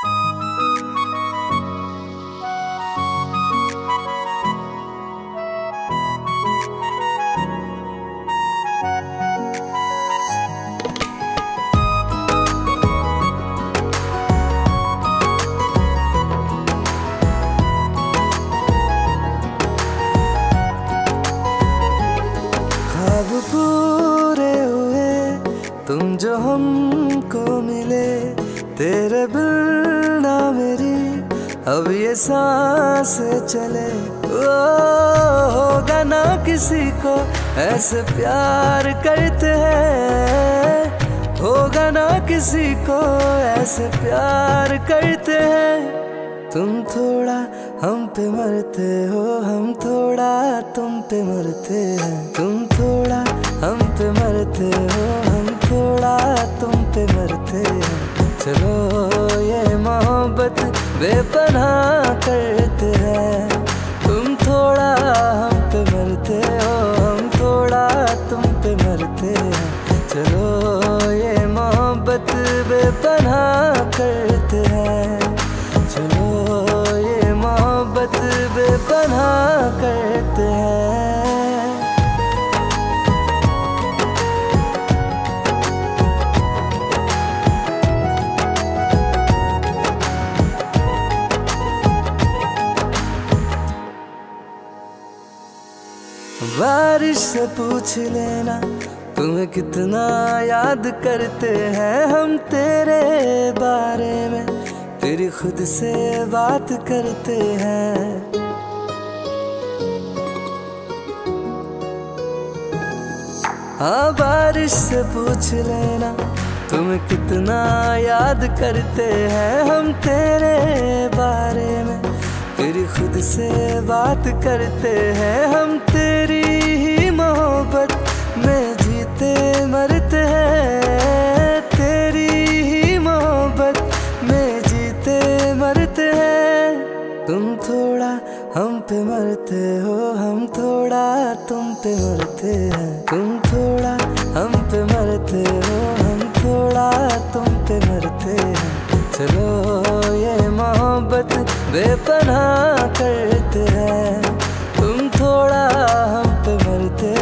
पूरे हुए तुम जो हमको मिले, तेरे बिन ना मेरी अब ये सांस चले। ओ होगा ना किसी को ऐसे प्यार करते हैं, होगा ना किसी को ऐसे प्यार करते हैं। तुम थोड़ा हम पे मरते हो, हम थोड़ा तुम पे मरते हैं। तुम थोड़ा हम पे मरते हो, हम थोड़ा तुम पे मरते हैं। चलो ये मोहब्बत बेपनाह करते हैं। तुम थोड़ा हम पे मरते हो, हम थोड़ा तुम पे मरते हैं। चलो ये मोहब्बत बेपनाह करते हैं। चलो ये मोहब्बत बेपनाह करते हैं। बारिश से पूछ लेना तुम्हें कितना याद करते हैं हम तेरे बारे में, तेरी खुद से बात करते हैं। हाँ बारिश से पूछ लेना तुम्हें कितना याद करते हैं हम तेरे बारे में, तेरी खुद से बात करते हैं हम। तेरी ही मोहब्बत में जीते मरते हैं, तेरी ही मोहब्बत में जीते मरते हैं। तुम थोड़ा हम पे मरते हो, हम थोड़ा तुम पे मरते हैं। तुम थोड़ा हम पे मरते हो, हम थोड़ा तुम पे मरते हैं। चलो ये मोहब्बत बेपनाह करते हैं। तुम थोड़ा हम पे मरते